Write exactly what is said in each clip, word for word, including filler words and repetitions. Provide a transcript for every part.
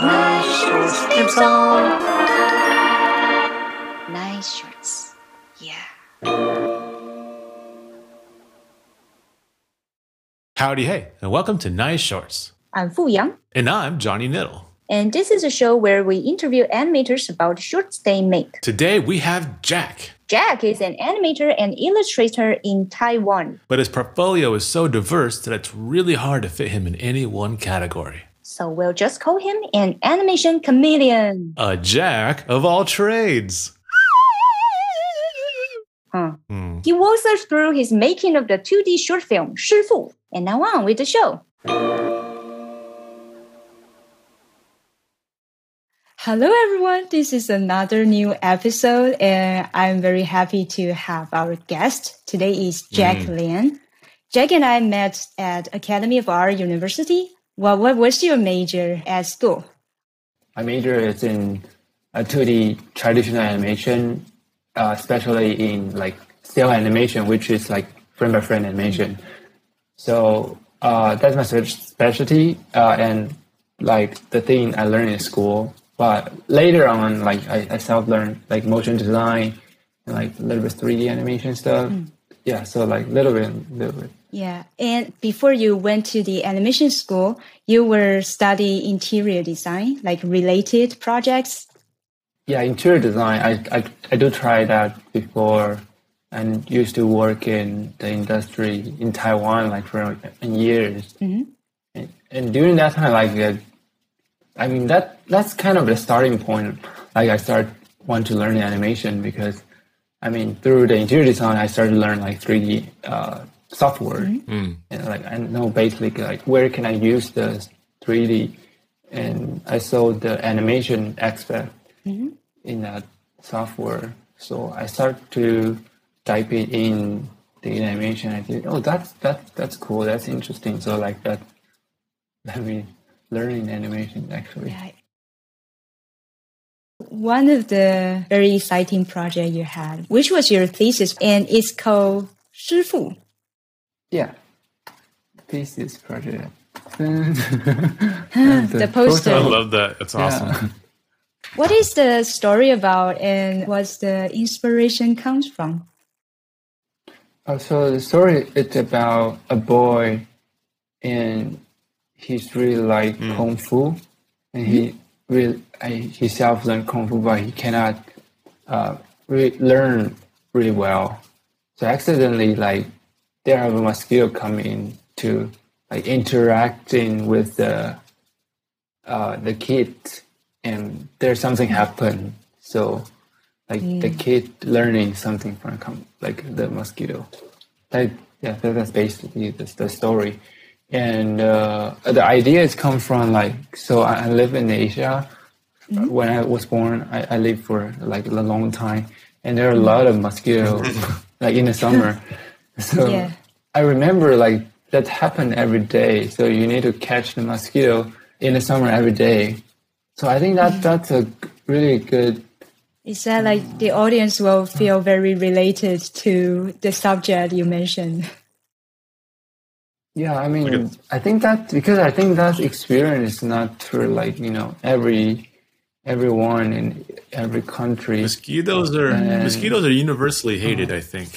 Nice shorts theme song. Nice shorts. Yeah. Howdy, hey, and welcome to Nice Shorts. I'm Fu Yang. And I'm Johnny Niddle. And this is a show where we interview animators about shorts they make. Today we have Jack. Jack is an animator and illustrator in Taiwan. But his portfolio is so diverse that it's really hard to fit him in any one category. So we'll just call him an animation chameleon. A Jack of all trades. Huh. Hmm. He walks us through his making of the two D short film, 师傅. And now on with the show. Hello, everyone. This is another new episode, and I'm very happy to have our guest. Today is Jack mm. Lian. Jack and I met at Academy of Art University. Well, what was your major at school? My major is in uh, two D traditional animation, uh, especially in like cell animation, which is like frame-by-frame animation. So uh, that's my specialty, uh, and like the thing I learned in school. But later on, like I, I self-learned like motion design and like a little bit three D animation stuff. Mm. Yeah, so like a little bit, little bit. Yeah, and before you went to the animation school, you were studying interior design, like related projects? Yeah, interior design, I, I, I do try that before and used to work in the industry in Taiwan like for years. Mm-hmm. And, and during that time, like uh, I mean, that that's kind of the starting point. Like I started want to learn animation because, I mean, through the interior design, I started to learn like three D uh, software. Mm-hmm. And like I know basically like where can I use the three D, and I saw the animation aspect mm-hmm. in that software. So I started to type it in the animation. I did, oh, that's that's that's cool. That's interesting. So like that, let me. Learning animation, actually. Yeah. One of the very exciting projects you had, which was your thesis, and it's called 师傅. Yeah, thesis project. the, the poster. I love that. It's awesome. Yeah. What is the story about, and what's the inspiration comes from? Oh, so the story it's about a boy in. He's really like mm. Kung Fu, and he really uh, he self learned Kung Fu, but he cannot uh, really learn really well. So accidentally, like there have a mosquito come in to like interacting with the uh, the kid, and there's something happen. So like mm. the kid learning something from like the mosquito. Like yeah, that's basically the, the story. And uh, the ideas come from like, so I, I live in Asia. Mm-hmm. When I was born, I, I lived for like a long time. And there are a lot of mosquitoes like in the summer. So yeah. I remember like that happened every day. So you need to catch the mosquito in the summer every day. So I think that mm-hmm. that's a really good. Is that like the audience will feel very related to the subject you mentioned? Yeah, I mean, I think that because I think that experience is not for like, you know, every everyone in every country. Mosquitoes are and, mosquitoes are universally hated, uh, I think.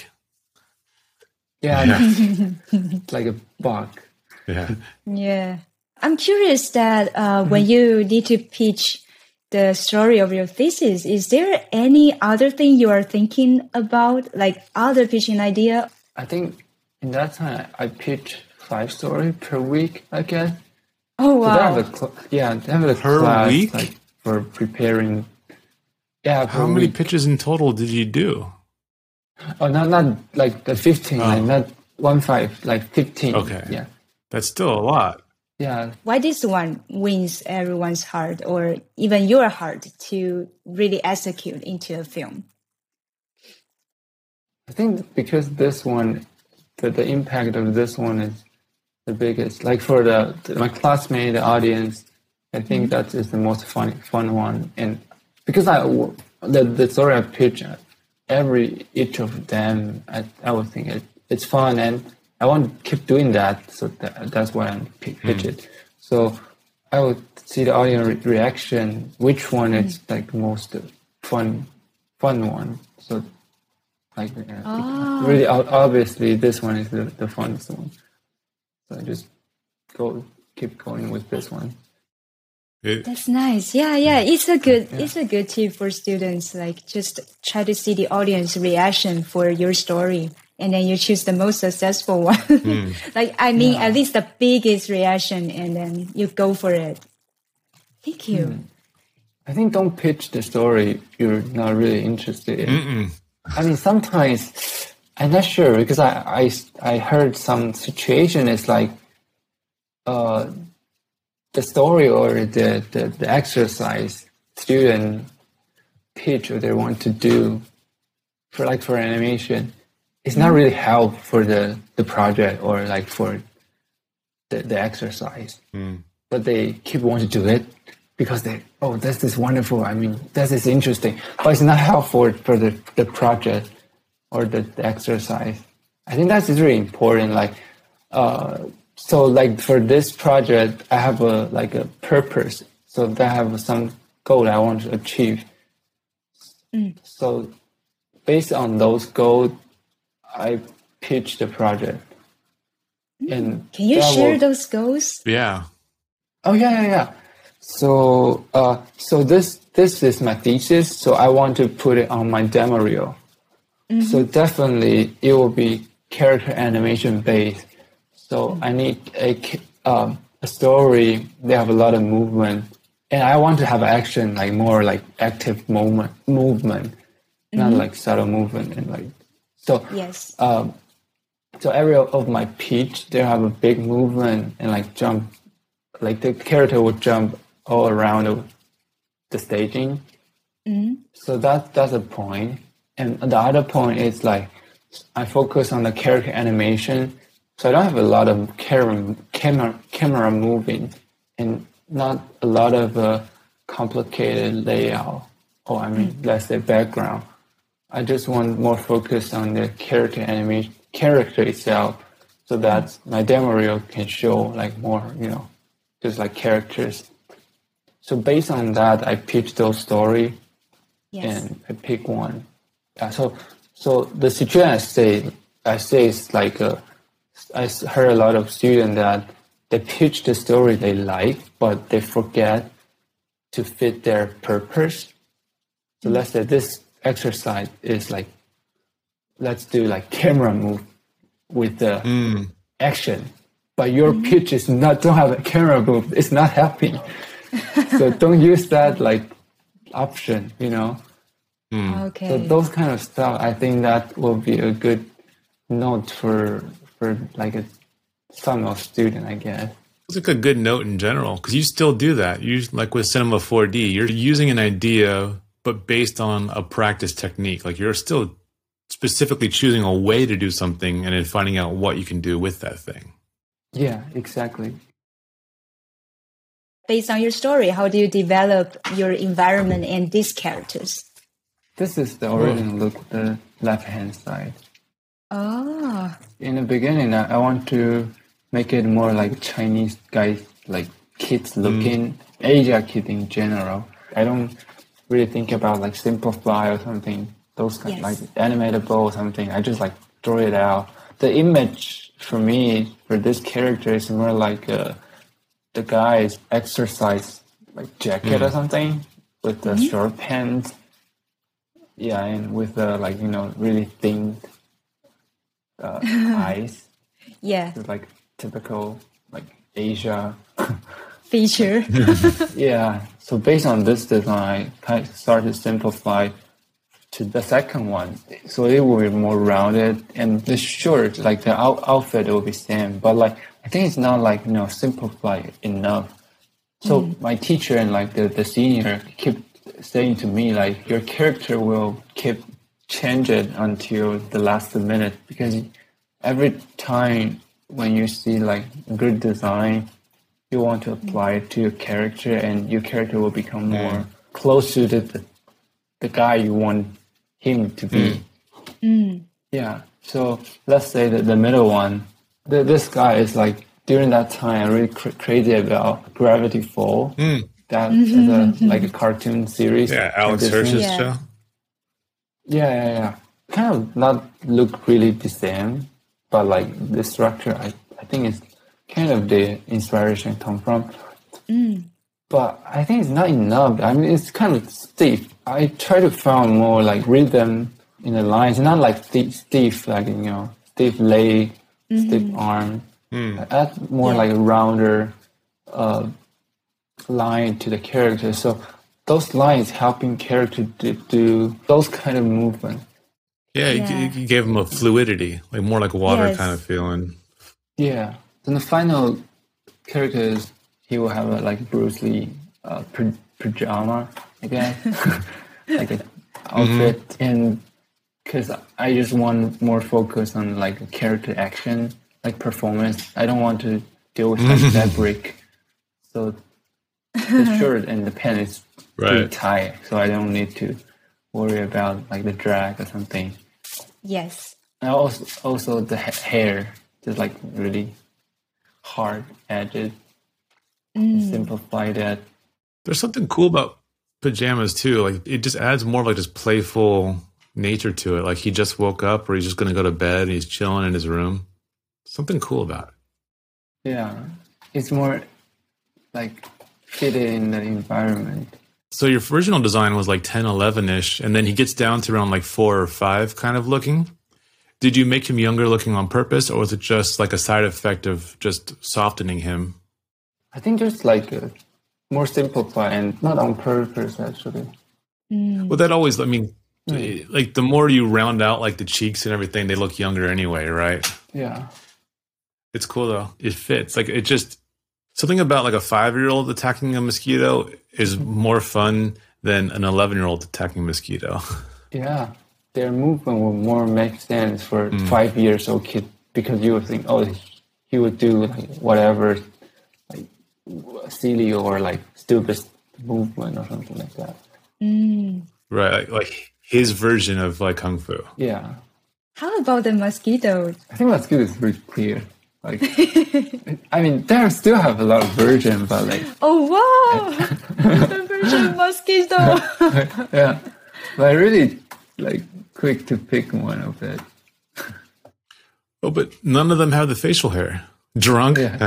Yeah, yeah. It's like a bug. Yeah. Yeah. I'm curious that uh, when you need to pitch the story of your thesis, is there any other thing you are thinking about, like other pitching idea? I think in that time I pitched five story per week, I guess. Oh wow! So they have a cl- yeah, they have a per class week like for preparing. Yeah. Per How many week. pitches in total did you do? Oh, not not like the fifteen, oh. like not one five, like fifteen. Okay. Yeah. That's still a lot. Yeah. Why this one wins everyone's heart, or even your heart, to really execute into a film? I think because this one, the, the impact of this one is the biggest. Like for the, the my classmate, the audience, I think mm-hmm. that is the most fun fun one. And because I the the story I pitch, every each of them, I I would think it, it's fun, and I want to keep doing that. So that, that's why I pitch mm-hmm. it. So I would see the audience re- reaction, which one is like most fun, fun one. So like uh, Oh. really ob- obviously this one is the, the funnest one. So I just go keep going with this one. It, That's nice. Yeah, yeah. It's a good it's a good tip for students. Like just try to see the audience reaction for your story, and then you choose the most successful one. Like I mean, at least the biggest reaction, and then you go for it. Thank you. I think don't pitch the story you're not really interested in. mm-mm. I mean, sometimes I'm not sure because I I, I heard some situation is like uh, the story or the, the, the exercise student pitch or they want to do for like for animation it's not really help for the, the project or like for the, the exercise. Mm. But they keep wanting to do it because they, oh, this is wonderful. I mean, this is interesting. But it's not helpful for the, the project or the, the exercise. I think that's really important. Like, uh, so like for this project, I have a like a purpose. So I have some goal I want to achieve. Mm. So based on those goals, I pitch the project. And Can you that share will- those goals? Yeah. Oh yeah, yeah, yeah. So, uh, so this this is my thesis. So I want to put it on my demo reel. So definitely it will be character animation based. So I need a ca- um, a story. They have a lot of movement, and I want to have action, like more like active movement, movement, not like subtle movement and like so. Yes. Um, so every of my pitch, they have a big movement and like jump, like the character would jump all around the, the staging. So that that's a point. And the other point is like I focus on the character animation. So I don't have a lot of camera camera camera moving and not a lot of uh, complicated layout. Or I mean, let's say background. I just want more focus on the character animation, character itself, so that my demo reel can show like more, you know, just like characters. So based on that, I pitch those story Yes. and I pick one. Yeah, so so the situation I say I say is like a, I s- heard a lot of students that they pitch the story they like, but they forget to fit their purpose. So let's say this exercise is like, let's do like camera move with the Mm. action, but your pitch is not don't have a camera move. It's not helping. So don't use that like option, you know. Okay. So those kind of stuff, I think that will be a good note for for like a some of student, I guess. It's like a good note in general because you still do that. You like with Cinema four D, you're using an idea, but based on a practice technique. Like you're still specifically choosing a way to do something and then finding out what you can do with that thing. Yeah, exactly. Based on your story, how do you develop your environment and these characters? This is the original look, the left hand side. Oh. In the beginning, I, I want to make it more like Chinese guys, like kids looking, Asia kid in general. I don't really think about like simplify or something, those kind Yes. like animatable or something. I just like draw it out. The image for me for this character is more like uh, the guy's exercise like jacket or something with the short pants. Yeah, and with the like you know really thin uh, eyes. Yeah. It's like typical like Asia. Feature. Yeah. So based on this design, I kind of started to simplify to the second one. So it will be more rounded and the shirt, like the out- outfit will be same. But like I think it's not like you know simplified enough. So my teacher and like the, the senior keep saying to me like your character will keep changing until the last minute because every time when you see like good design, you want to apply it to your character and your character will become more close to the, the the guy you want him to be. Yeah. So let's say that the middle one, the, this guy is like during that time, I really cr- crazy about Gravity Fall. Mm. That is a, like a cartoon series. Yeah, Alex on Disney. Hirsch's Yeah. show. Yeah, yeah, yeah. Kind of not look really the same, but like the structure, I, I think it's kind of the inspiration come from. But I think it's not enough. I mean, it's kind of stiff. I try to find more like rhythm in the lines, not like stiff, stiff like, you know, stiff leg, stiff arm. Add more Yeah. like a rounder uh, line to the character. So those lines helping character to do those kind of movement. Yeah, you- Yeah. You, you gave him a fluidity, like more like water Yes. kind of feeling. Yeah. Then the final characters, he will have a like Bruce Lee uh, p- pajama, I guess, like an outfit, and because I just want more focus on like a character action, like performance. I don't want to deal with like fabric, so the shirt and the pant is pretty Right. tight, so I don't need to worry about like the drag or something. Yes. And also, also the ha- hair, just like really hard edges. Simplify that. There's something cool about pajamas too. Like it just adds more of like this playful nature to it. Like he just woke up or he's just going to go to bed and he's chilling in his room. Something cool about it. Yeah, it's more like fitted in the environment. So your original design was like ten, eleven-ish, and then he gets down to around like four or five kind of looking. Did you make him younger looking on purpose, or was it just like a side effect of just softening him? I think just like a more simplified and not on purpose actually. Well, that always, I mean, like the more you round out like the cheeks and everything, they look younger anyway, right? Yeah, It's cool though. It fits. Like it just, something about like a five-year-old attacking a mosquito is more fun than an eleven-year-old attacking a mosquito. yeah. Their movement will more make sense for five years old kid because you would think, oh, he would do like whatever, like silly or like stupid movement or something like that. Right. Like, like his version of like Kung Fu. Yeah, How about the mosquito? I think that's good. It's pretty clear. Like, I mean, there still have a lot of version, but like, Oh wow! The version mosquito. yeah, but I really like quick to pick one of it. Oh, but none of them have the facial hair. Drunk? Yeah,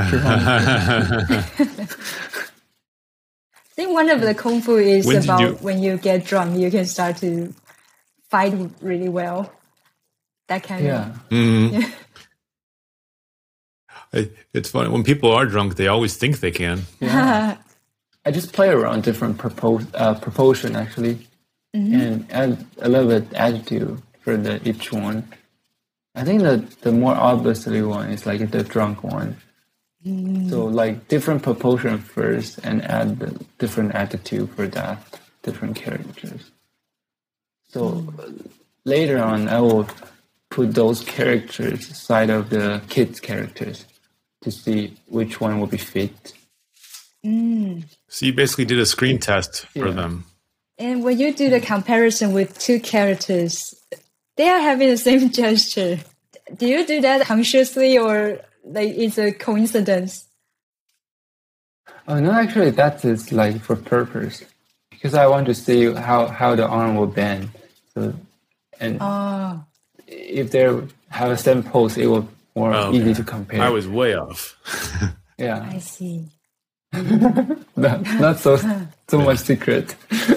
I think one of the kung fu is When did about you- when you get drunk, you can start to fight really well. That kind yeah, Mhm. It- It's funny. When people are drunk, they always think they can. yeah. I just play around different propos- uh, proportion actually, and add a little bit attitude for the each one. I think that the more obviously one is like the drunk one. So like different proportion first, and add the different attitude for that different characters. So uh, later on, I will put those characters side of the kids' characters to see which one will be fit. So you basically did a screen test for Yeah. them. And when you do the comparison with two characters, they are having the same gesture. Do you do that consciously or like it's a coincidence? Oh no, actually that is like for purpose. Because I want to see how, how the arm will bend. So and Oh, if they have a same pose, it will more Oh, okay. easy to compare. I was way off. yeah. I see. not, not so so much secret.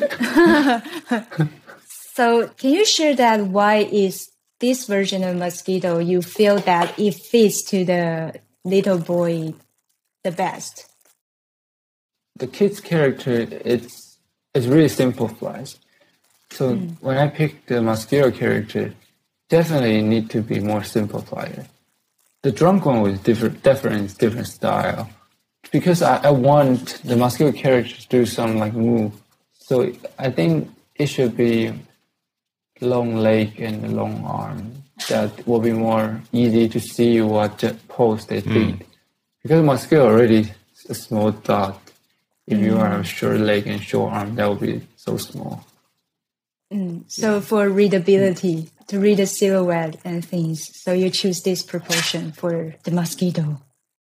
So can you share that why is this version of mosquito you feel that it fits to the little boy the best? The kid's character, it's it's really simplified. So when I pick the mosquito character, definitely need to be more simplified. The drunk one was different, different, different style. Because I, I want the mosquito character to do some like move. So I think it should be long leg and long arm. That will be more easy to see what the pose they did. Because mosquito already is a small dot. If you are a short leg and short arm, that will be so small. So for readability, to read the silhouette and things, so you choose this proportion for the mosquito.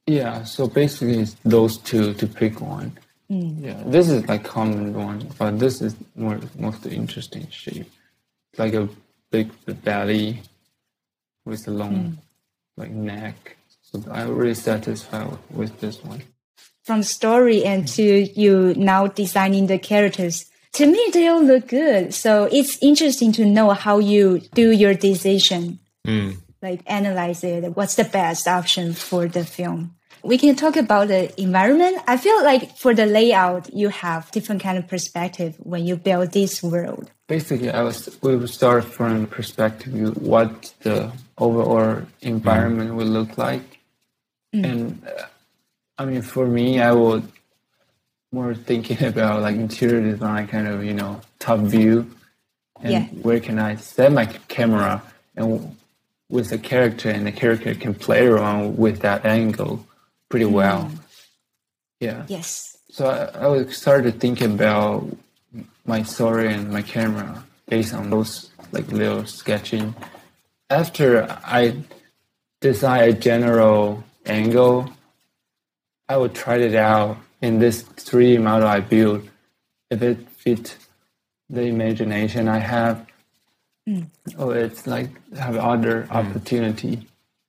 Yeah, so basically it's those two to pick one. Mm. Yeah, this is like common one, but this is more most interesting shape. It's like a big belly with a long Mm. like neck. So I'm really satisfied with this one. From story and to you now designing the characters, to me they all look good. So it's interesting to know how you do your decision, Mm. like analyze it. What's the best option for the film? We can talk about the environment. I feel like for the layout, you have different kind of perspective when you build this world. Basically, I was we will start from perspective of what the overall environment mm. will look like, mm. and uh, I mean for me, I would more thinking about like interior design, kind of you know top view, and yeah. where can I set my camera and with the character, and the character can play around with that angle pretty well. Mm. Yeah. Yes. So I, I would start to think about my story and my camera based on those like little sketching. After I design a general angle, I would try it out in this three D model I built. If it fits the imagination I have, mm. or it's like have other mm. opportunity.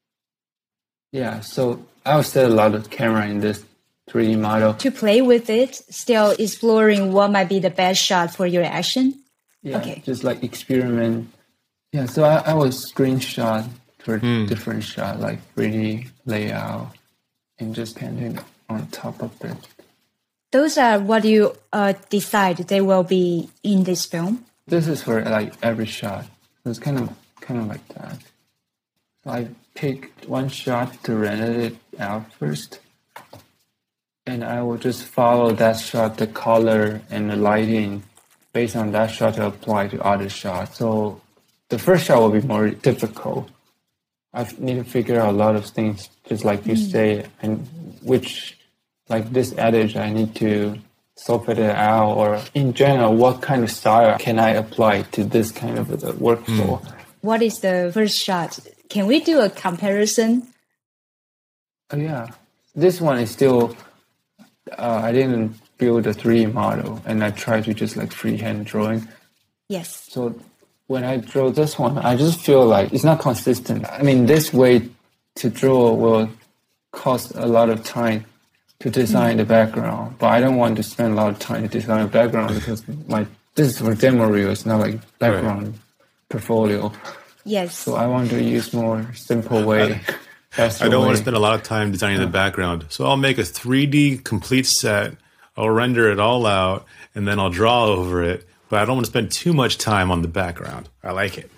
Yeah, so I would set a lot of camera in this three D model. To play with it, still exploring what might be the best shot for your action? Yeah, okay. Just like experiment. Yeah, so I, I would screenshot for mm. different shot, like three D layout, and just painting on top of it. Those are what you uh, decide they will be in this film? This is for like every shot. It's kind of kind of like that. So I picked one shot to render it out first. And I will just follow that shot, the color and the lighting based on that shot to apply to other shots. So the first shot will be more difficult. I need to figure out a lot of things, just like you mm. say, and which, like this adage, I need to soften it out, or in general, what kind of style can I apply to this kind of a workflow? Mm. What is the first shot? Can we do a comparison? Oh, yeah. This one is still... Uh, I didn't build a three D model, and I tried to just like freehand drawing. Yes. So when I draw this one, I just feel like it's not consistent. I mean, this way to draw will cost a lot of time to design mm. the background, but I don't want to spend a lot of time to design a background because my this is for demo reel. It's not like background right. portfolio. Yes. So I want to use more simple way. I don't way. want to spend a lot of time designing yeah. the background. So I'll make a three D complete set. I'll render it all out, and then I'll draw over it. But I don't want to spend too much time on the background. I like it.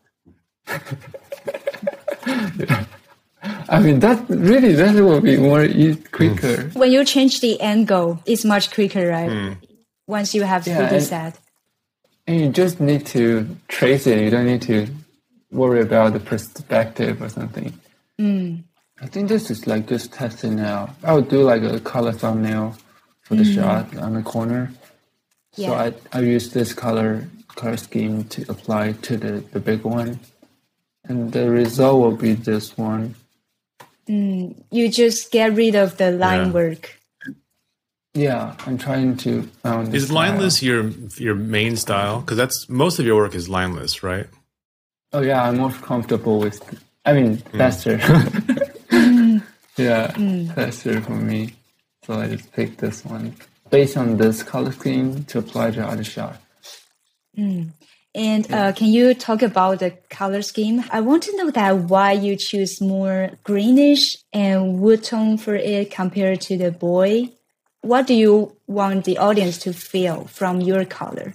yeah. I mean, that really, that will be more e- quicker. Mm. When you change the angle, it's much quicker, right? Mm. Once you have yeah, three D set. And you just need to trace it. You don't need to worry about the perspective or something. Mm. I think this is like just testing out. I would do like a color thumbnail for the mm. shot on the corner. Yeah. So I I use this color color scheme to apply to the, the big one. And the result will be this one. Mm. You just get rid of the line yeah. work. Yeah, I'm trying to find Is lineless your your main style? Because that's most of your work is lineless, right? Oh yeah, I'm more comfortable with I mean, faster. Mm. yeah, mm. faster for me. So I just picked this one based on this color scheme to apply to other shot. Mm. And yeah. uh, can you talk about the color scheme? I want to know that why you choose more greenish and wood tone for it compared to the boy. What do you want the audience to feel from your color?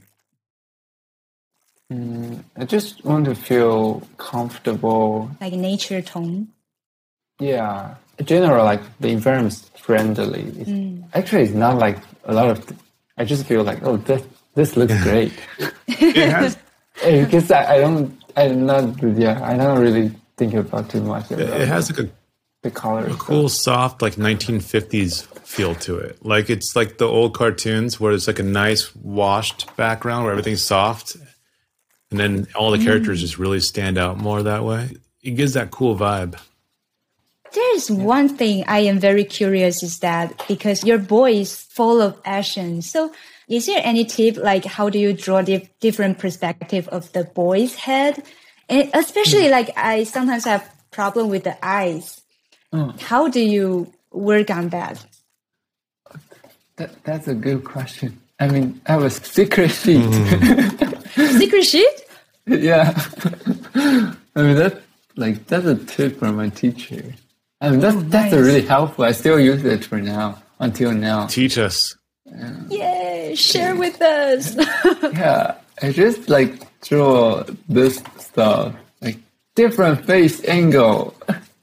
Mm, I just want to feel comfortable. Like nature tone? Yeah. In general, like the environment is friendly. It's, mm. Actually, it's not like a lot of... Th- I just feel like, oh, this, this looks great. It has... Because I, I don't... I'm not... Yeah, I don't really think about too much. About it has like a, the color. A cool, soft, like nineteen fifties feel to it. Like it's like the old cartoons where it's like a nice washed background where everything's soft. And then all the characters mm. just really stand out more that way. It gives that cool vibe. there's one thing I am very curious is that because your boy is full of action. So is there any tip, like how do you draw the different perspective of the boy's head? And especially like I sometimes have problem with the eyes. Mm. How do you work on that? That, that's a good question. I mean, I have a secret sheet. Mm. Secret sheet? Yeah. I mean, that like that's a tip from my teacher. I mean, that's, Oh, that's a nice. really helpful. I still use it for now, until now. Teach us. Yay, share with us. Yeah, I just like draw this stuff, like different face angle.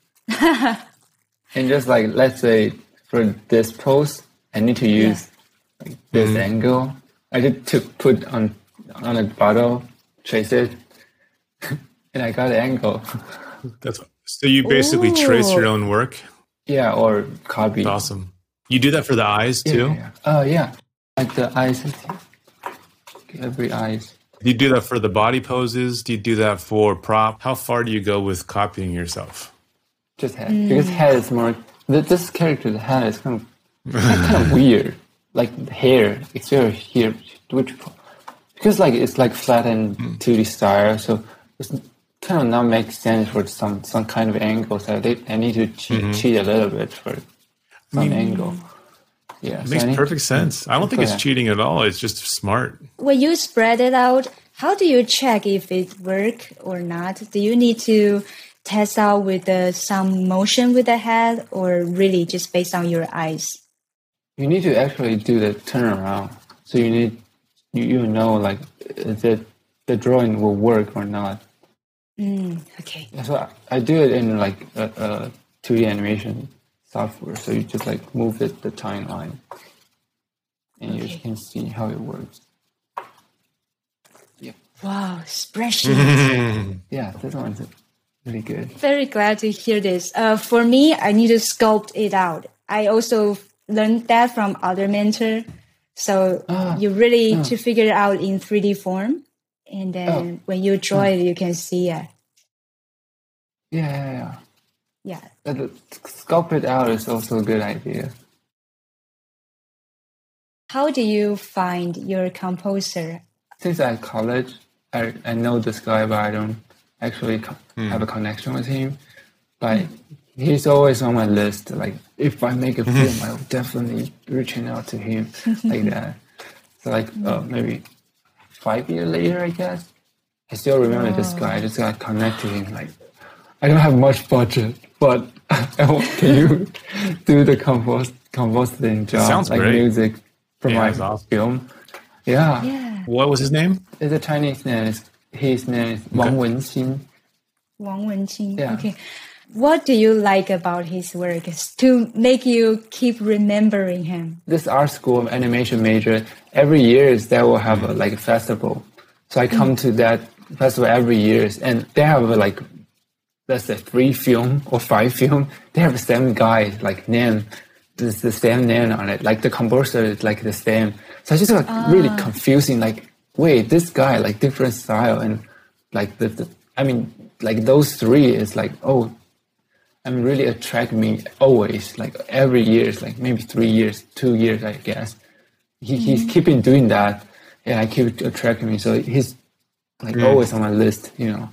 And just like, let's say for this pose, I need to use like this angle. I just took put on on a bottle, trace it, and I got the angle. That's so you basically trace your Ooh. own work. Yeah, or copy. Awesome. You do that for the eyes Yeah, too. yeah, yeah. Oh yeah, like the eyes. Every eyes. Do you do that for the body poses? Do you do that for prop? How far do you go with copying yourself? Just head. Because head is more. th- This character's head is kind of kind of weird. Like the hair, it's very here. Which because like it's like flattened two D style, so it's kind of not make sense for some some kind of angle. So they, I need to cheat, cheat a little bit for some angle. Yeah, It so makes I need- perfect sense. I don't think it's Yeah. cheating at all. It's just smart. When you spread it out, how do you check if it work or not? Do you need to test out with uh, some motion with the head or really just based on your eyes? You need to actually do the turnaround. So you need you, you know like that the drawing will work or not. Mm, okay. So I, I do it in like a, a two D animation software. So you just like move it the timeline, and you Okay. can see how it works. Yep. Wow, spreadsheet. Yeah, this one's really good. Very glad to hear this. Uh, for me, I need to sculpt it out. I also learned that from other mentor. So Ah, you really to figure it out in three D form. And then Oh. when you draw it, you can see it. Yeah, yeah, yeah. Yeah. But the sculpt it out is also a good idea. How do you find your composer? Since I'm at college, I, I know this guy, but I don't actually co- have a connection with him. But he's always on my list. Like, if I make a film, I will definitely reaching out to him like that. So, like, uh, maybe five years later, I guess, I still remember this guy. I just got connect to him. Like, I don't have much budget, but I want can you do the compos composting job, sounds like great. music for Yeah, my that's awesome. film? Yeah. Yeah. What was his name? It's a Chinese name. It's- His name is Wang Wenxin. Wang Wenqing. Yeah. Okay. What do you like about his work to make you keep remembering him? This art school animation major, every year they will have a, like a festival. So I come to that festival every year, and they have a, like, let's say three film or five film. They have the same guy, like name, there's the same name on it. Like the composer is like the same. So it's just like really confusing. Like, wait, this guy like different style, and like the, the I mean, like those three is like, oh, I mean, really attract me always. Like every year, it's like maybe three years, two years, I guess. He he's keeping doing that, and I keep attracting me. So he's like always on my list, you know.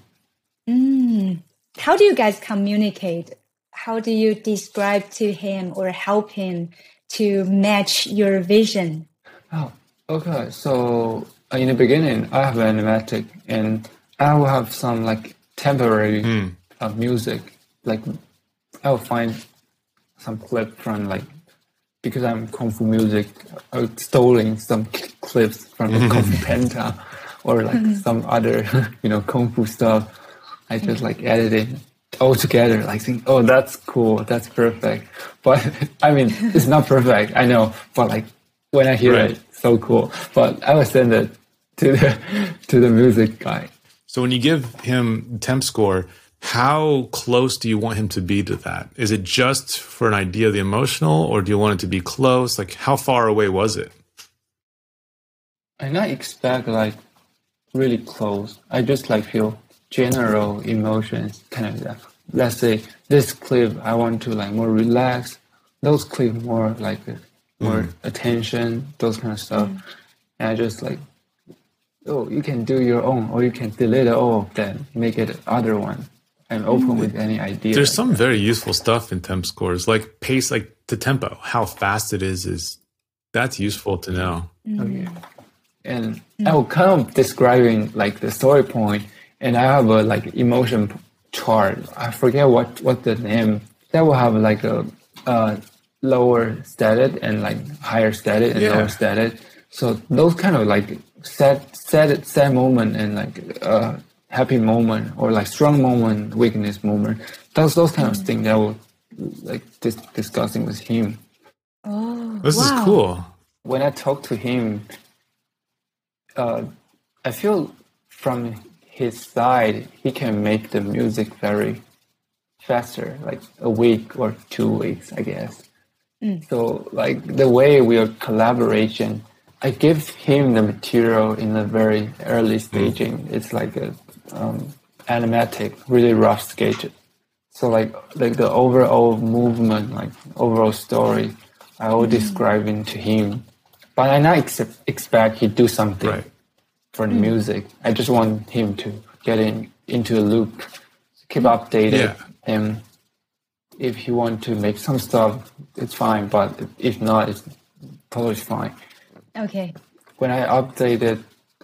Mm. How do you guys communicate? How do you describe to him or help him to match your vision? Oh, okay. So uh, in the beginning, I have an animatic, and I will have some like temporary uh, music. Like I will find some clip from like because I'm kung fu music, I stolen some c- clips from the Kung Fu Panda or like some other you know kung fu stuff. I just like edit it all together. Like think, oh, that's cool, that's perfect. But I mean, it's not perfect, I know. But like when I hear Right. it, so cool. But I will send it to the to the music guy. So when you give him temp score, how close do you want him to be to that? Is it just for an idea of the emotional, or do you want it to be close? Like, how far away was it? I not expect like really close. I just like feel general emotions, kind of that. let's say this clip I want to like more relax, those clip more like more mm. attention, those kind of stuff. Mm. And I just like, oh, you can do your own, or you can delete all of that, make it other one. I'm open mm. with any idea. There's like some that. very useful stuff in temp scores, like pace, like the tempo, how fast it is, is that's useful to know. Mm. Okay. And mm. I will kind of describing like the story point, and I have a like emotion chart. I forget what, what the name. That will have like a uh, lower stated and like higher stated and yeah. lower stated. So those kind of like sad, sad, sad moment and like uh, happy moment or like strong moment, weakness moment. Those those kind of things that I was like dis- discussing with him. Oh, this wow. is cool. When I talk to him, uh, I feel from his side he can make the music very faster, like a week or two weeks, I guess. Mm. So like the way we are collaboration, I give him the material in a very early staging. Mm. It's like a um, animatic, really rough sketch. So like like the overall movement, like overall story, I will mm. describe it to him. But I not ex- expect he do something right. for the mm. music. I just want him to get in into a loop, keep updated, yeah. and if he want to make some stuff, it's fine. But if not, it's totally fine. Okay. When I updated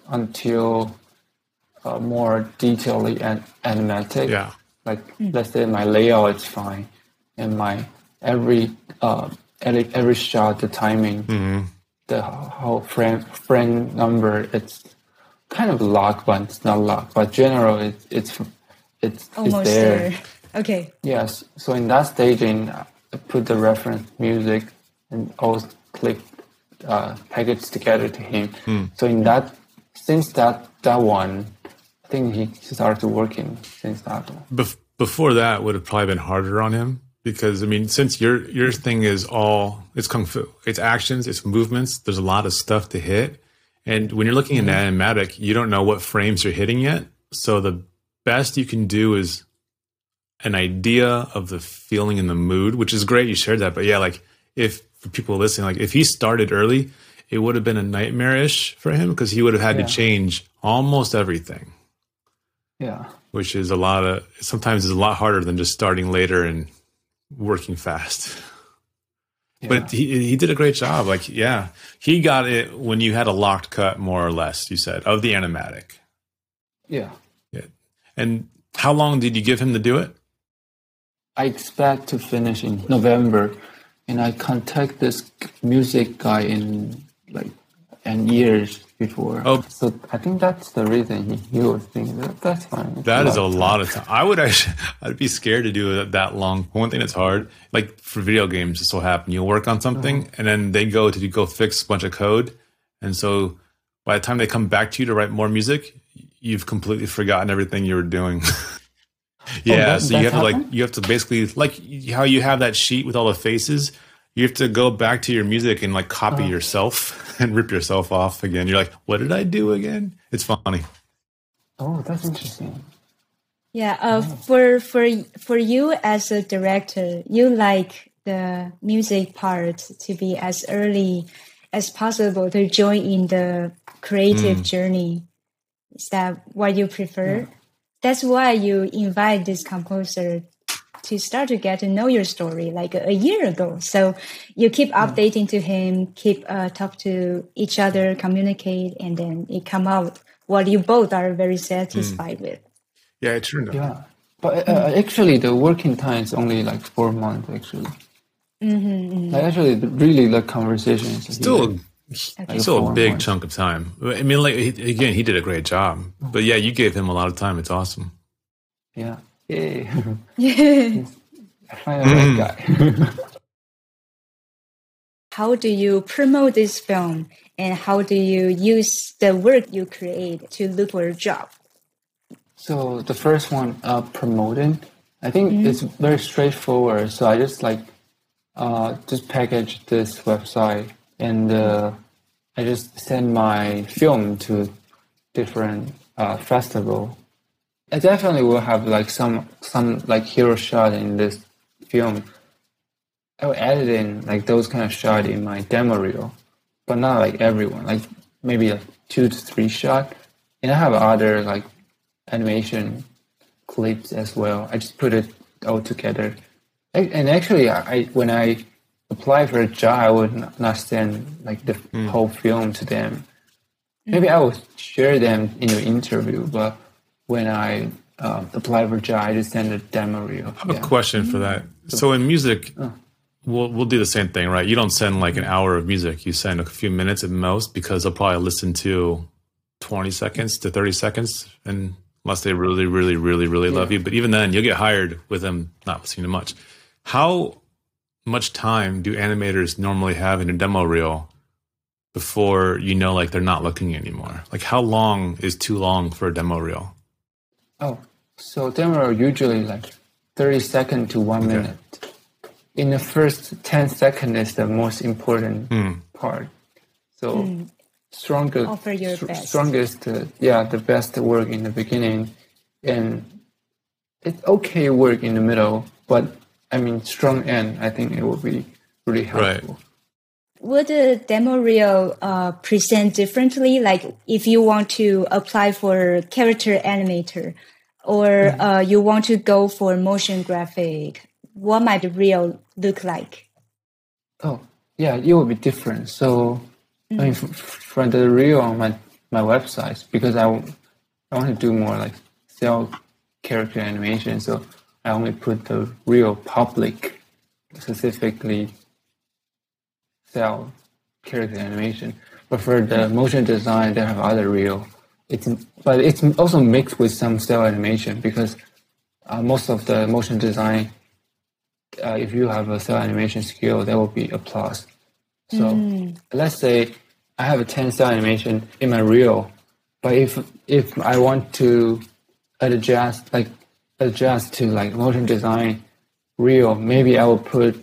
until uh, more detailedly and animatic, yeah. like mm. let's say my layout is fine, and my every uh, every, every shot, the timing, mm-hmm. the whole frame frame number, it's kind of locked, but it's not locked. But general, it, it's it's almost it's there. there. Okay. Yes. So in that staging, I put the reference music and always click uh, package together to him. Mm. So in that, since that that one, I think he started working since that one. Bef- before that would have probably been harder on him because I mean, since your your thing is all it's kung fu, it's actions, it's movements. There's a lot of stuff to hit, and when you're looking mm-hmm. at animatic, you don't know what frames you're hitting yet. So the best you can do is an idea of the feeling and the mood, which is great. You shared that. But yeah, like if for people listening, like if he started early, it would have been a nightmarish for him because he would have had yeah. to change almost everything. Yeah. Which is a lot of, sometimes is a lot harder than just starting later and working fast. Yeah. But he he did a great job. Like, yeah, he got it when you had a locked cut, more or less, you said, of the animatic. Yeah. Yeah. And how long did you give him to do it? I expect to finish in November, and I contact this music guy in like and years before. Oh, so I think that's the reason he, he was thinking that that's fine. It's that a is a lot lot of time. I would actually, I'd be scared to do it that long. One thing that's hard, like for video games, this will happen. You'll work on something, uh-huh. and then they go to go fix a bunch of code, and so by the time they come back to you to write more music, you've completely forgotten everything you were doing. Yeah, oh, that, so you have happened? to like you have to basically like how you have that sheet with all the faces. You have to go back to your music and like copy oh. yourself and rip yourself off again. You're like, what did I do again? It's funny. Oh, that's interesting. Yeah, uh, oh. for for for you as a director, you like the music part to be as early as possible to join in the creative mm. journey. Is that what you prefer? Yeah. That's why you invite this composer to start to get to know your story like a, a year ago. So you keep updating to him, keep uh, talk to each other, communicate, and then it come out what you both are very satisfied mm. with. Yeah, it turned out. Yeah, but uh, actually the working time is only like four months actually. Mm-hmm, mm-hmm. Like actually, really the conversation is still. Okay. Still a big chunk of time. I mean, like again, he did a great job. But yeah, you gave him a lot of time. It's awesome. Yeah. Yay. I find a right guy. How do you promote this film, and how do you use the work you create to look for a job? So the first one, uh, promoting, I think mm-hmm. it's very straightforward. So I just like uh, just package this website. And uh, I just send my film to different uh, festival. I definitely will have like some some like hero shot in this film. I will edit in like those kind of shot in my demo reel, but not like everyone. Like maybe like two to three shot, and I have other like animation clips as well. I just put it all together. And actually, I when I apply for a job, I would not send like the mm. whole film to them. Maybe I will share them in the interview, but when I um, apply for a job, I just send a demo reel. I have yeah. a question for that. So in music, oh. we'll we'll do the same thing, right? You don't send like an hour of music. You send a few minutes at most because they'll probably listen to twenty seconds to thirty seconds, and unless they really, really, really, really yeah. love you. But even then, you'll get hired with them not listening to much. How much time do animators normally have in a demo reel before you know like they're not looking anymore? Like how long is too long for a demo reel? Oh, so demo reel usually like thirty seconds to one okay. minute. In the first ten seconds is the most important mm. part. So mm. strongest, offer your st- best. strongest, uh, yeah, the best work in the beginning, and it's okay work in the middle, but I mean, strong end, I think it will be really helpful. Right. Would the demo reel uh, present differently? Like if you want to apply for character animator or mm-hmm. uh, you want to go for motion graphic, what might the reel look like? Oh, yeah, it will be different. So, mm-hmm. I mean, f- for the reel on my, my website, because I, w- I want to do more like cell character animation, so I only put the real public, specifically cell character animation. But for the motion design, they have other real. It's but it's also mixed with some cell animation because uh, most of the motion design, uh, if you have a cell animation skill, that will be a plus. So mm. let's say I have a ten cell animation in my reel, but if if I want to adjust like adjust to like motion design reel, maybe I will put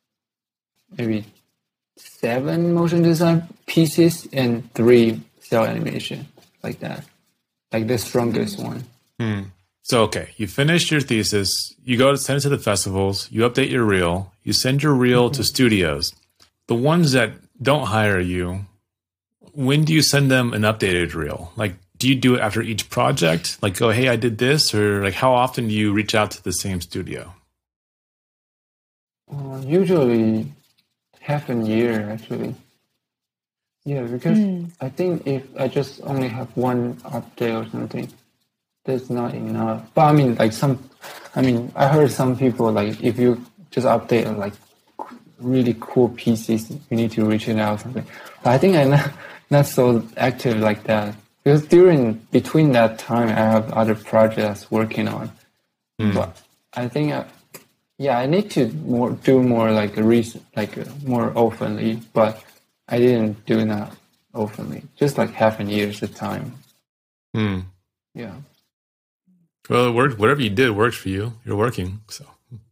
maybe seven motion design pieces and three cell animation, like that, like the strongest one. Hmm. So, okay, you finish your thesis, you go to send it to the festivals, you update your reel, you send your reel mm-hmm. to studios. The ones that don't hire you, when do you send them an updated reel? Like, do you do it after each project? Like, go, hey, I did this? Or like, how often do you reach out to the same studio? Uh, usually half a year, actually. Yeah, because mm. I think if I just only have one update or something, that's not enough. But I mean, like some, I mean, I heard some people, like, if you just update like really cool pieces, you need to reach it out or something. But I think I'm not, not so active like that. Because during, between that time, I have other projects working on. Mm. But I think, I, yeah, I need to more do more like a recent, like a, more openly, but I didn't do that openly. Just like half a year at a time. Mm. Yeah. Well, it worked. Whatever you did worked for you. You're working, so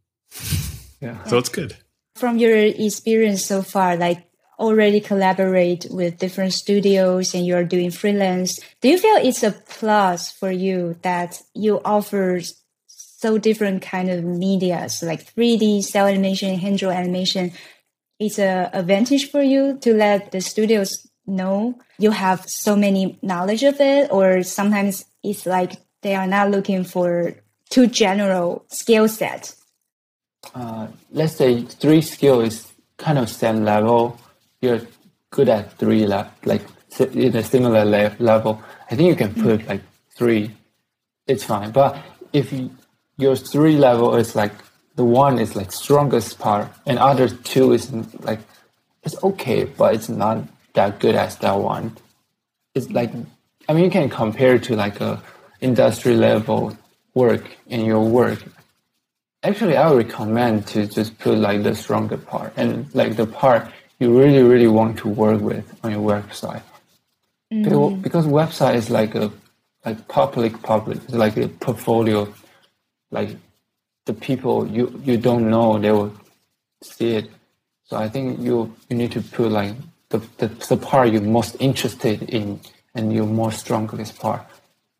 yeah. So it's good. From your experience so far, like already collaborate with different studios and you're doing freelance, do you feel it's a plus for you that you offer so different kind of medias like three D, cell animation, hand-drawn animation? It's an advantage for you to let the studios know you have so many knowledge of it, or sometimes it's like they are not looking for too general skill set? Uh, let's say three skill is kind of same level. You're good at three, le- like in a similar le- level. I think you can put mm-hmm. like three. It's fine. But if you, your three level is like the one is like strongest part, and other two is like it's okay, but it's not that good as that one. It's like, I mean, you can compare to like a industry level work in your work. Actually, I would recommend to just put like the stronger part and like the part you really, really want to work with on your website. Mm. Because, because website is like a like public public, it's like a portfolio. Like the people you, you don't know, they will see it. So I think you you need to put like the, the, the part you're most interested in and your most strongest part.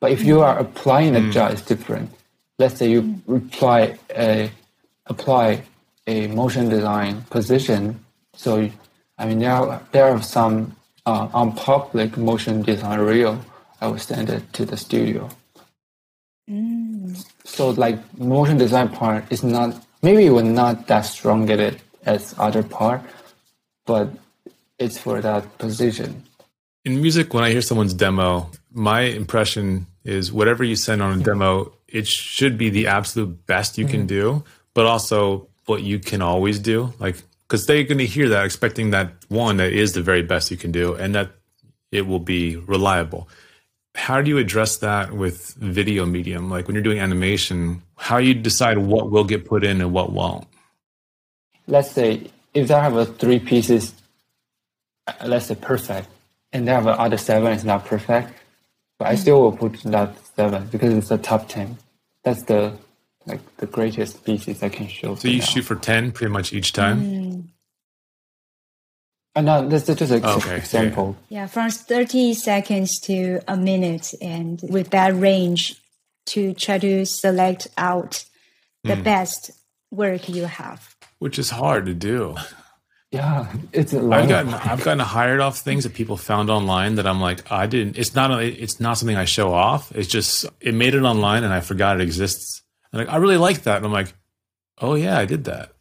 But if you are applying a job, it's different. Let's say you apply a apply a motion design position. So, I mean, there are, there are some uh, on public motion design reel. I will send it to the studio. Mm. So, like motion design part is not maybe we're not that strong at it as other part, but it's for that position. In music, when I hear someone's demo, my impression is whatever you send on a demo, it should be the absolute best you can do, but also what you can always do. Like, because they're going to hear that expecting that one, that is the very best you can do, and that it will be reliable. How do you address that with video medium? Like when you're doing animation, how you decide what will get put in and what won't? Let's say if they have a three pieces, uh, let's say perfect, and they have a other seven is not perfect, but I still will put that seven because it's the top ten. That's the like the greatest pieces I can show. So you now. shoot for ten pretty much each time? Mm. Uh, no, this is just an Okay, example. Yeah, from thirty seconds to a minute, and with that range to try to select out the best work you have. Which is hard to do. Yeah, it's a lot. I've of- gotten I've gotten hired off things that people found online that I'm like, I didn't. It's not a, it's not something I show off. It's just it made it online and I forgot it exists. And like I really like that, and I'm like, oh yeah, I did that.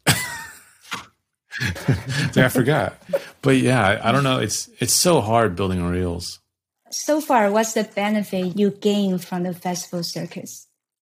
It's like I forgot. But yeah, I, I don't know. It's it's so hard building reels. So far, what's the benefit you gain from the festival circus?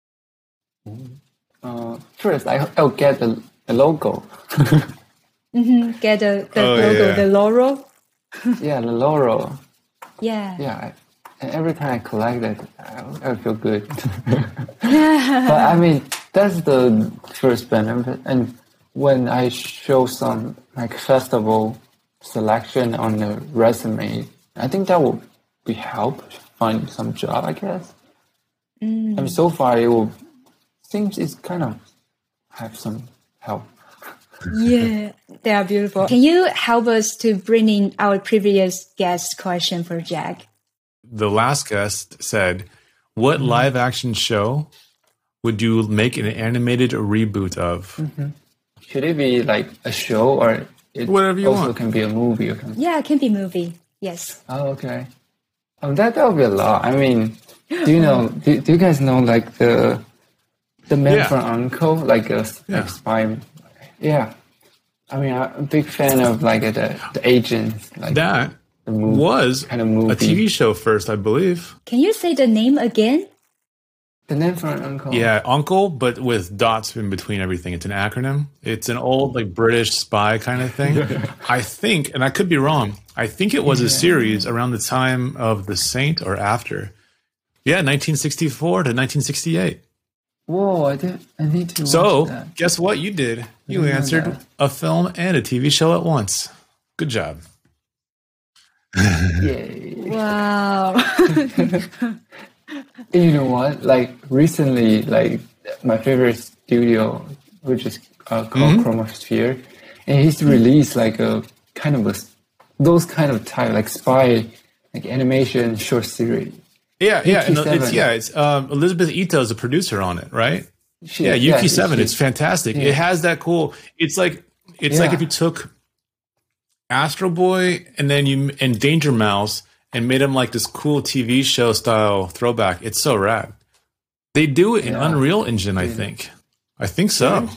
Uh, first, I I'll get the, the logo. Mm-hmm. Get the, the Oh, logo, yeah. the laurel. Yeah, the laurel. Yeah. Yeah, I- and every time I collect it, I, I feel good. But I mean, that's the first benefit. And when I show some like festival selection on the resume, I think that will be help find some job, I guess. Mm. I mean, so far it will seems it's kind of have some help. Yeah, they are beautiful. Can you help us to bring in our previous guest question for Jack? The last guest said, "What live action show would you make an animated reboot of?" Should it be like a show or it Whatever you also want. can be a movie or something? Yeah, it can be movie. Yes. Oh, okay. Um, that that would be a lot. I mean, do you know? Do, do you guys know like the the Man Yeah. from Uncle, like a Yeah. like spy? Yeah. I mean, I'm a big fan of like the the agents, like That the movie, was kind of movie. a T V show first, I believe. Can you say the name again? The Man from Uncle. Yeah, Uncle, but with dots in between everything. It's an acronym. It's an old like British spy kind of thing. I think, and I could be wrong, I think it was a series around the time of The Saint or after. Yeah, nineteen sixty-four to nineteen sixty-eight. Whoa! I did. I need to. So, watch that. guess what you did? You didn't know answered that. a film and a T V show at once. Good job. Yay! Wow. You know what? Like recently, like my favorite studio, which is uh, called Chromosphere, and he's released like a kind of a those kind of type like spy like animation short series. Yeah, yeah, and Yuki it's seven. yeah, it's um, Elizabeth Ito is a producer on it, right? She- Yeah, Yuki Seven. she- It's fantastic. It has that cool. It's like it's like Yeah. if you took Astro Boy and then you and Danger Mouse and made them like this cool T V show style throwback. It's so rad. They do it in Yeah. Unreal Engine, I think. I think so.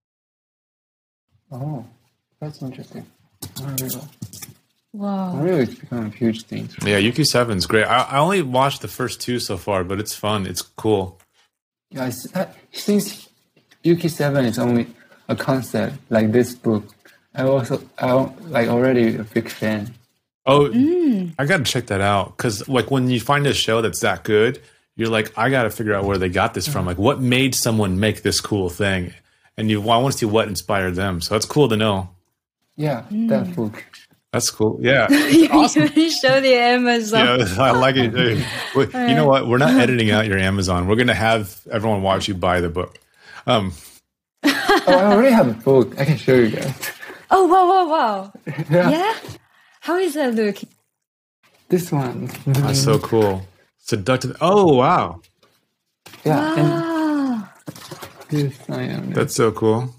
Oh, that's interesting. Unreal. Wow. Unreal is becoming a huge thing. Yeah, Yuki Seven's great. I, I only watched the first two so far, but it's fun. It's cool. Yeah, it's- that- since Yuki Seven is only a concept like this book, I also I'm like already a big fan. Oh, I got to check that out because, like, when you find a show that's that good, you're like, I got to figure out where they got this from. Like, what made someone make this cool thing? And you, well, I want to see what inspired them. So it's cool to know. Yeah, that book. That's cool. Yeah, You show the Amazon. yeah, I like it. Hey, wait, you know what? We're not editing out your Amazon. We're gonna have everyone watch you buy the book. Um, Oh, I already have a book. I can show you guys. Oh, wow, wow, wow. Yeah, Yeah? How is that look? this one. that's so cool. Seductive. Oh, wow. Yeah, and Wow. yes, I am. That's so cool.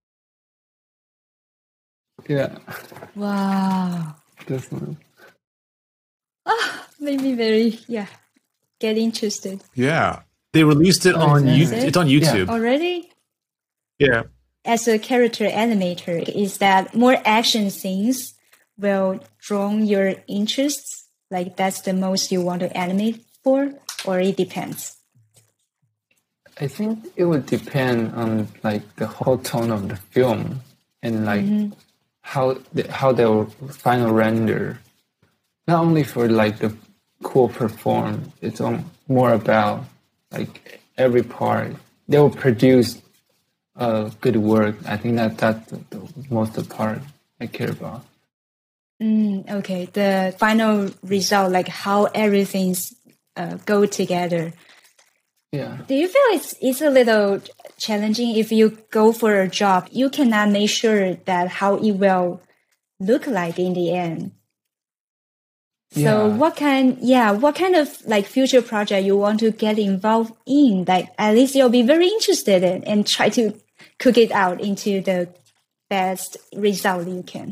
Yeah, Wow. this one. Ah, made me very, yeah, get interested. Yeah. They released it Oh, on is you. it? It's on YouTube. Already? Yeah. As a character animator, is that more action scenes will draw your interests? Like that's the most you want to animate for? Or it depends? I think it would depend on like the whole tone of the film and like how the, how they will final render. Not only for like the cool perform, it's on, more about like every part. They will produce uh, good work. I think that that's the, the most the part I care about. Mm, okay, the final result, like how everything's uh, go together. Yeah. Do you feel it's it's a little challenging if you go for a job? You cannot make sure that how it will look like in the end. So Yeah. what kind, yeah, what kind of like future project you want to get involved in? Like at least you'll be very interested in and try to cook it out into the best result you can.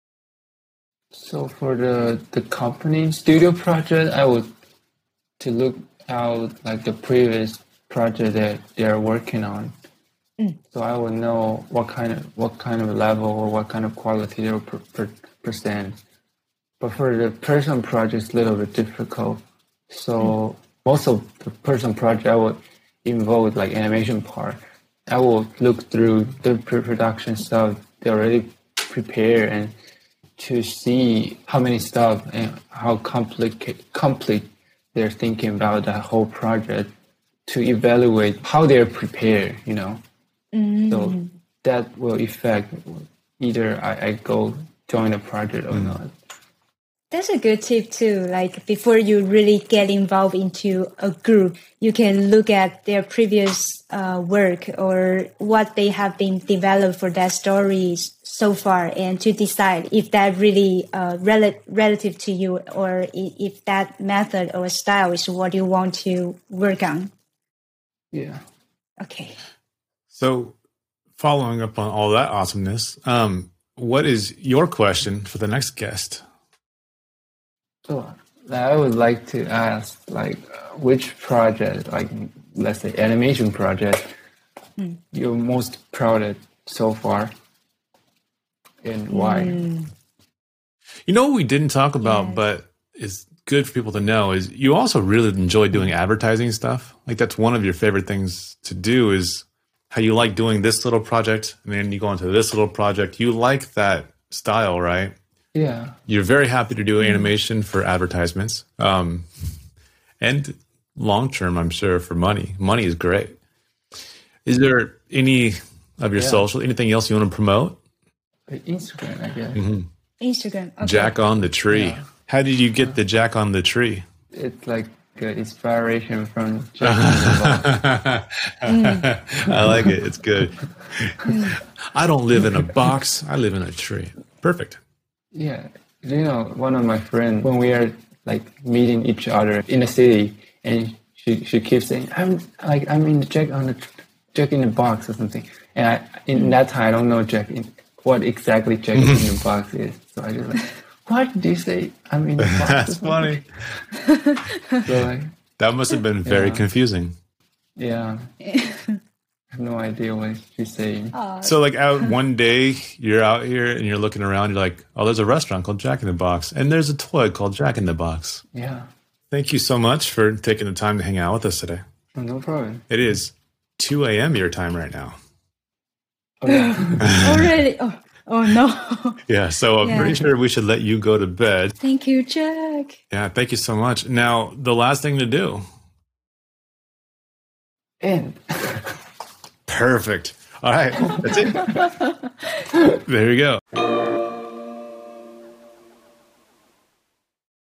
So for the the company studio project, I would to look out like the previous project that they are working on. Mm. So I would know what kind of what kind of level or what kind of quality they will per, per, present. But for the person project, it's a little bit difficult. So mm. most of the person project, I would involve like animation part. I will look through the pre-production stuff they already prepare and to see how many stuff and how complicated complete they're thinking about the whole project to evaluate how they're prepared, you know. Mm. So that will affect either I, I go join a project or mm. not. That's a good tip too. Like before you really get involved into a group, you can look at their previous uh, work or what they have been developed for their stories so far, and to decide if that really uh, rel- relative to you or if that method or style is what you want to work on. Yeah. Okay. So, following up on all that awesomeness, um, what is your question for the next guest? So I would like to ask, like, uh, which project, like, let's say animation project, mm. you're most proud of so far, and why? Mm. You know what we didn't talk about, yes. but it's good for people to know is you also really enjoy doing advertising stuff. Like that's one of your favorite things to do is how you like doing this little project, and then you go into this little project. You like that style, right? Yeah. You're very happy to do animation for advertisements. Um, and long term, I'm sure, for money. Money is great. Is there any of your yeah. social, anything else you want to promote? Instagram, I guess. Mm-hmm. Instagram. Okay. Jack on the Tree. Yeah. How did you get the Jack on the Tree? It's like uh, inspiration from Jack on the Box. mm. I like it. It's good. I don't live in a box. I live in a tree. Perfect. Yeah, you know, one of my friends, when we are like meeting each other in the city, and she, she keeps saying, "I'm like I'm in the Jack on the Jack in the Box" or something, and I, in that time I don't know Jack in what exactly Jack in the Box is, so I just like, what did you say? I'm in the box. That's funny. So like, that must have been very yeah. confusing. Yeah. I have no idea what she's saying. Aww. So like out one day you're out here and you're looking around, you're like, oh, there's a restaurant called Jack in the Box and there's a toy called Jack in the Box. Yeah. Thank you so much for taking the time to hang out with us today. Oh, no problem. It is two a.m. your time right now. Oh, yeah. Already? Oh, oh no. Yeah, so I'm yeah. pretty sure we should let you go to bed. Thank you, Jack. Yeah, thank you so much. Now, the last thing to do. End. Perfect. All right. That's it. There you go.